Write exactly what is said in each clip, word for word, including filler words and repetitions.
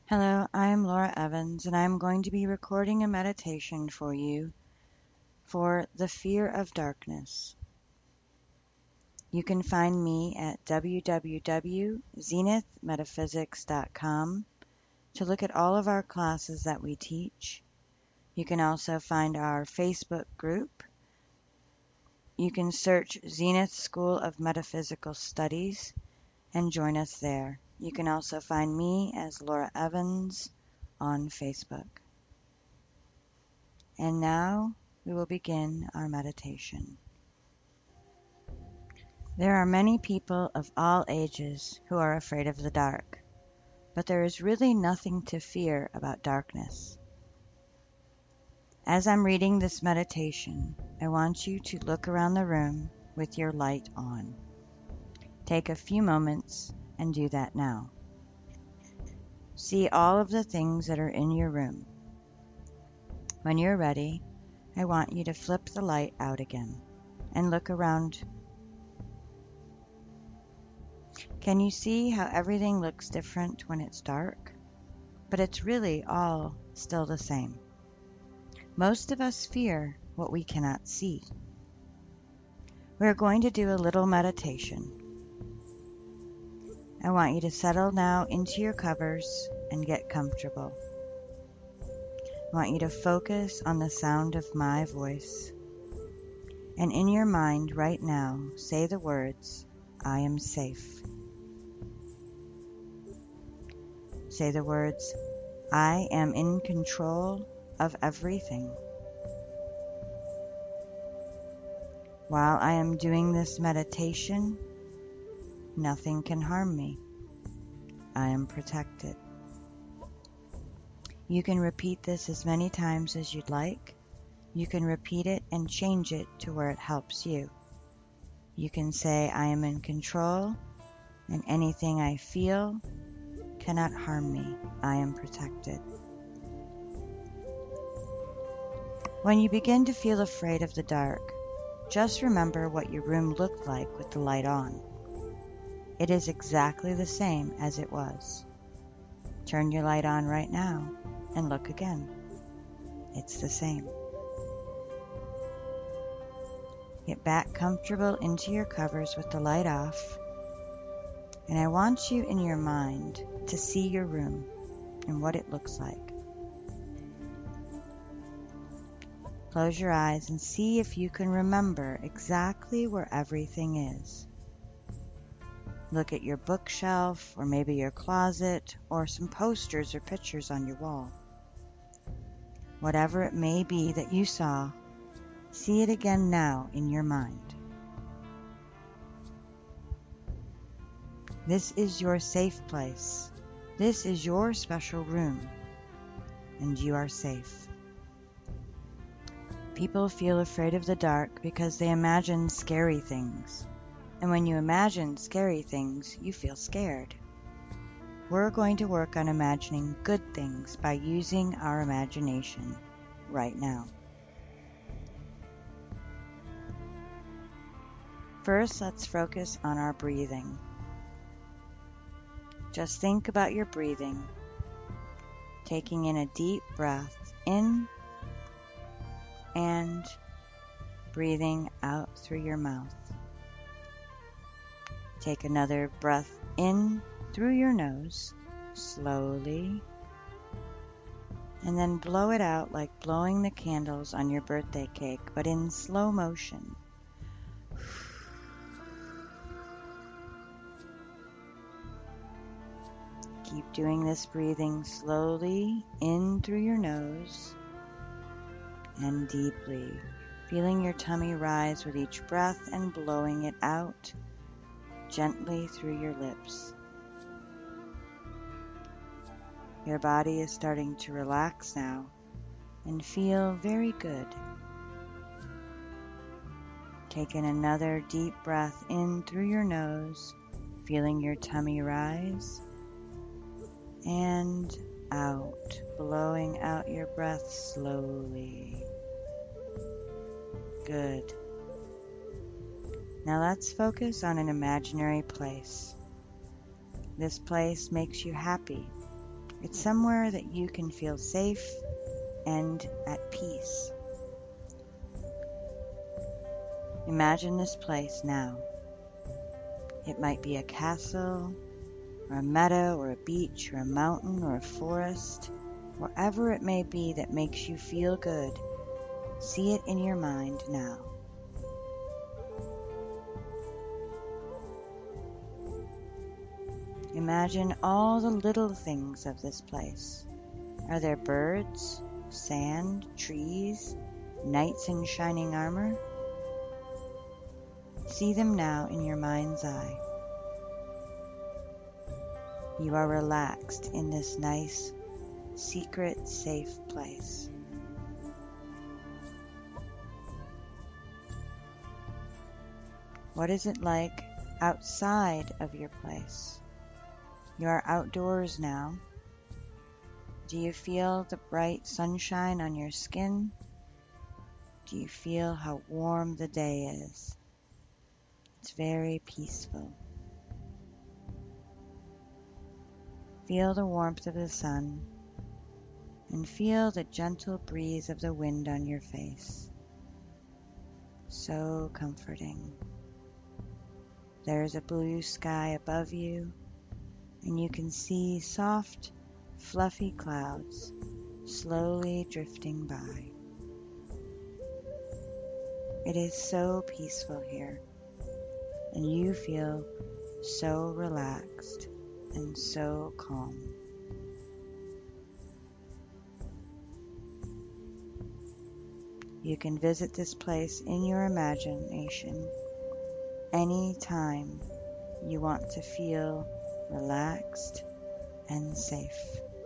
Hello, I am Laura Evans, and I am going to be recording a meditation for you for the fear of darkness. You can find me at w w w dot zenith metaphysics dot com to look at all of our classes that we teach. You can also find our Facebook group. You can search Zenith School of Metaphysical Studies and join us there. You can also find me as Laura Evans on Facebook. And now we will begin our meditation. There are many people of all ages who are afraid of the dark, but there is really nothing to fear about darkness. As I'm reading this meditation, I want you to look around the room with your light on. Take a few moments and do that now. See all of the things that are in your room. When you're ready, I want you to flip the light out again and look around. Can you see how everything looks different when it's dark? But it's really all still the same. Most of us fear what we cannot see. We're going to do a little meditation. I want you to settle now into your covers and get comfortable. I want you to focus on the sound of my voice. And in your mind right now, say the words, I am safe. Say the words, I am in control of everything. While I am doing this meditation, nothing can harm me. I am protected. You can repeat this as many times as you'd like. You can repeat it and change it to where it helps you. You can say, I am in control, and anything I feel cannot harm me. I am protected. When you begin to feel afraid of the dark, just remember what your room looked like with the light on. It is exactly the same as it was. Turn your light on right now and look again. It's the same. Get back comfortable into your covers with the light off, and I want you in your mind to see your room and what it looks like. Close your eyes and see if you can remember exactly where everything is. Look at your bookshelf, or maybe your closet, or some posters or pictures on your wall. Whatever it may be that you saw, see it again now in your mind. This is your safe place. This is your special room, and you are safe. People feel afraid of the dark because they imagine scary things. And when you imagine scary things, you feel scared. We're going to work on imagining good things by using our imagination right now. First, let's focus on our breathing. Just think about your breathing, taking in a deep breath in and breathing out through your mouth. Take another breath in through your nose, slowly, and then blow it out like blowing the candles on your birthday cake, but in slow motion. Keep doing this breathing slowly in through your nose and deeply, feeling your tummy rise with each breath and blowing it out gently through your lips. Your body is starting to relax now and feel very good. Take in another deep breath in through your nose, feeling your tummy rise, and out, blowing out your breath slowly. Good. Now let's focus on an imaginary place. This place makes you happy It's somewhere that you can feel safe and at peace. Imagine this place now. It might be a castle, or a meadow, or a beach, or a mountain, or a forest. Wherever it may be that makes you feel good, see it in your mind now. Imagine all the little things of this place. Are there birds, sand, trees, knights in shining armor? See them now in your mind's eye. You are relaxed in this nice, secret, safe place. What is it like outside of your place? You are outdoors now. Do you feel the bright sunshine on your skin? Do you feel how warm the day is? It's very peaceful. Feel the warmth of the sun and feel the gentle breeze of the wind on your face. So comforting. There's a blue sky above you, and you can see soft, fluffy clouds slowly drifting by. It is so peaceful here, and you feel so relaxed and so calm. You can visit this place in your imagination any time you want to feel relaxed and safe.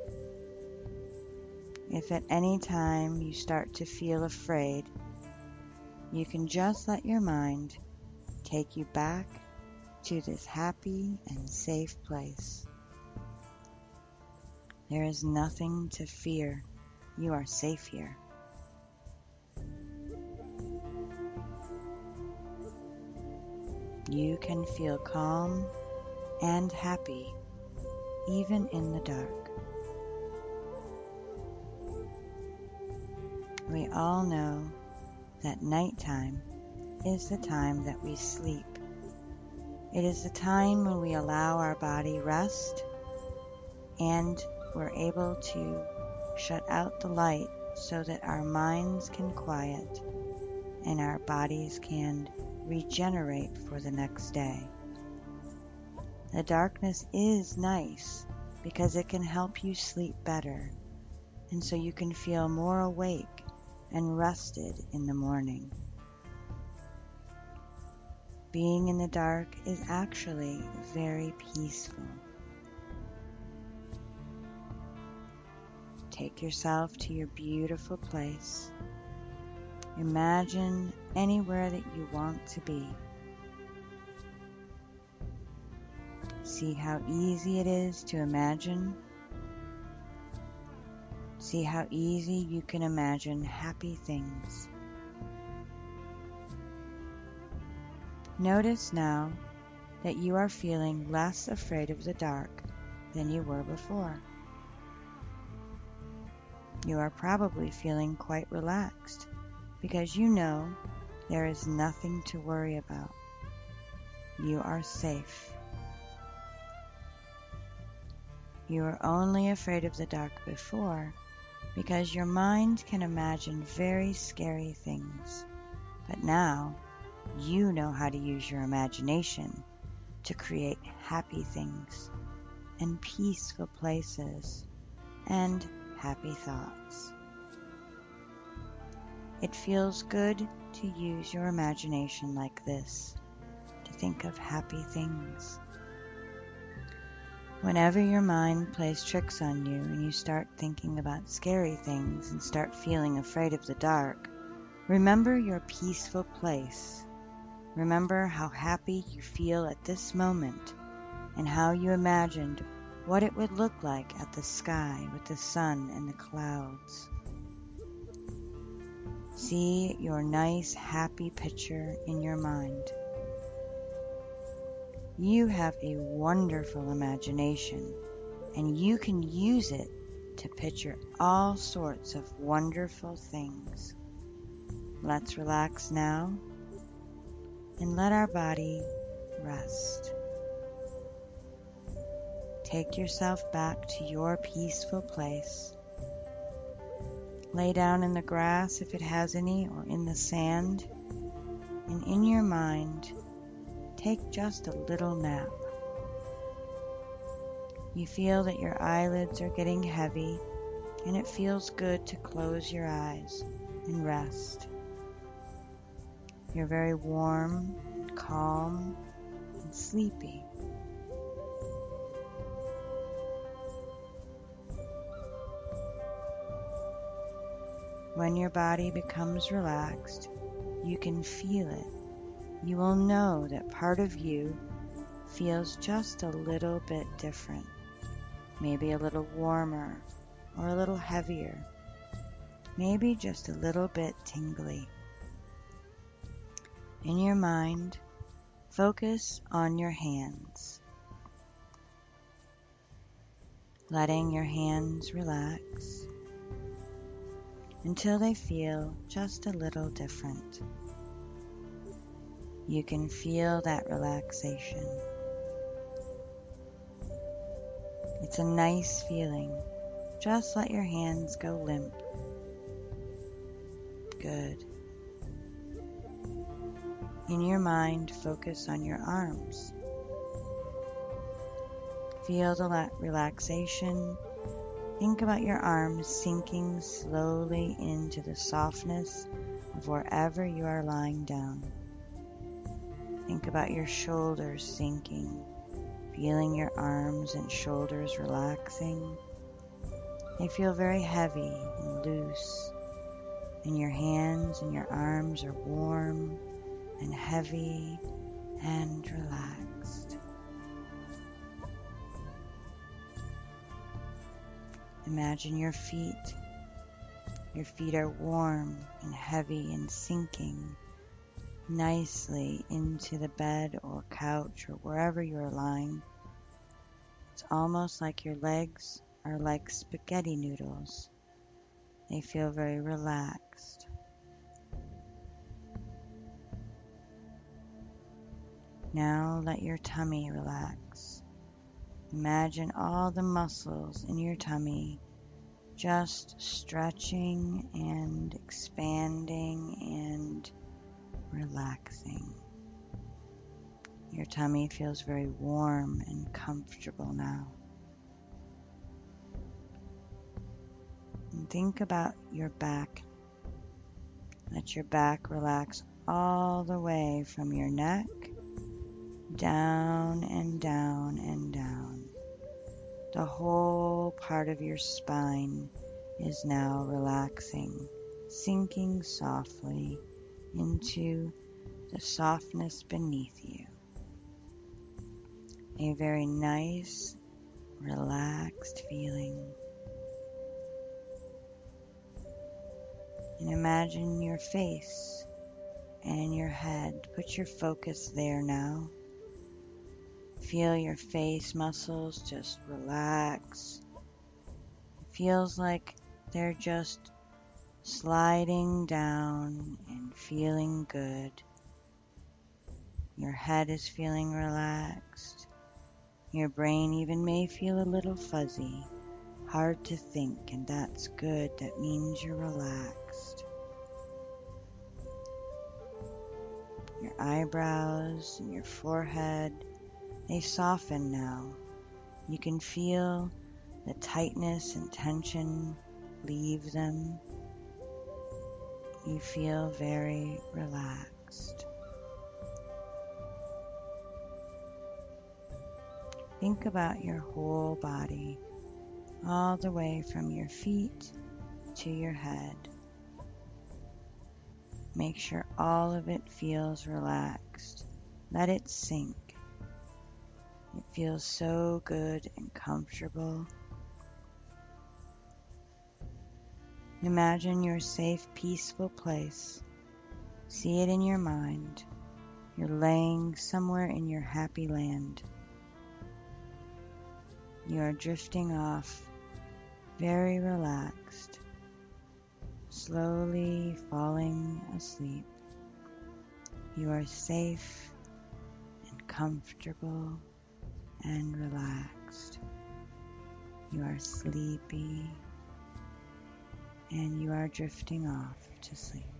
If at any time you start to feel afraid, you can just let your mind take you back to this happy and safe place. There is nothing to fear. You are safe here. You can feel calm and happy even in the dark. We all know that nighttime is the time that we sleep. It is the time when we allow our body rest and we're able to shut out the light so that our minds can quiet and our bodies can regenerate for the next day. The darkness is nice because it can help you sleep better, and so you can feel more awake and rested in the morning. Being in the dark is actually very peaceful. Take yourself to your beautiful place. Imagine anywhere that you want to be. See how easy it is to imagine. See how easy you can imagine happy things. Notice now that you are feeling less afraid of the dark than you were before. You are probably feeling quite relaxed because you know there is nothing to worry about. You are safe. You were only afraid of the dark before because your mind can imagine very scary things. But now you know how to use your imagination to create happy things and peaceful places and happy thoughts. It feels good to use your imagination like this, to think of happy things. Whenever your mind plays tricks on you and you start thinking about scary things and start feeling afraid of the dark, remember your peaceful place. Remember how happy you feel at this moment and how you imagined what it would look like at the sky with the sun and the clouds. See your nice, happy picture in your mind. You have a wonderful imagination, and you can use it to picture all sorts of wonderful things. Let's relax now and let our body rest. Take yourself back to your peaceful place. Lay down in the grass if it has any, or in the sand, and in your mind, take just a little nap. You feel that your eyelids are getting heavy, and it feels good to close your eyes and rest. You're very warm, and calm, and sleepy. When your body becomes relaxed, you can feel it. You will know that part of you feels just a little bit different, maybe a little warmer or a little heavier, maybe just a little bit tingly. In your mind, focus on your hands, letting your hands relax until they feel just a little different. You can feel that relaxation. It's a nice feeling. Just let your hands go limp. Good. In your mind, focus on your arms. Feel the relaxation. Think about your arms sinking slowly into the softness of wherever you are lying down. Think about your shoulders sinking, feeling your arms and shoulders relaxing. They feel very heavy and loose, and your hands and your arms are warm and heavy and relaxed. Imagine your feet. Your feet are warm and heavy and sinking nicely into the bed or couch or wherever you are lying. It's almost like your legs are like spaghetti noodles. They feel very relaxed. Now let your tummy relax. Imagine all the muscles in your tummy just stretching and expanding and relaxing. Your tummy feels very warm and comfortable now. And think about your back. Let your back relax all the way from your neck down and down and down. The whole part of your spine is now relaxing, sinking softly into the softness beneath you. A very nice, relaxed feeling. And imagine your face and your head. Put your focus there now. Feel your face muscles just relax. It feels like they're just sliding down and feeling good. Your head is feeling relaxed. Your brain even may feel a little fuzzy, hard to think, and that's good. That means you're relaxed. Your eyebrows and your forehead, they soften now. You can feel the tightness and tension leave them. You feel very relaxed. Think about your whole body, all the way from your feet to your head. Make sure all of it feels relaxed. Let it sink. It feels so good and comfortable. Imagine your safe, peaceful place. See it in your mind. You're laying somewhere in your happy land. You are drifting off, very relaxed, slowly falling asleep. You are safe and comfortable and relaxed. You are sleepy and you are drifting off to sleep.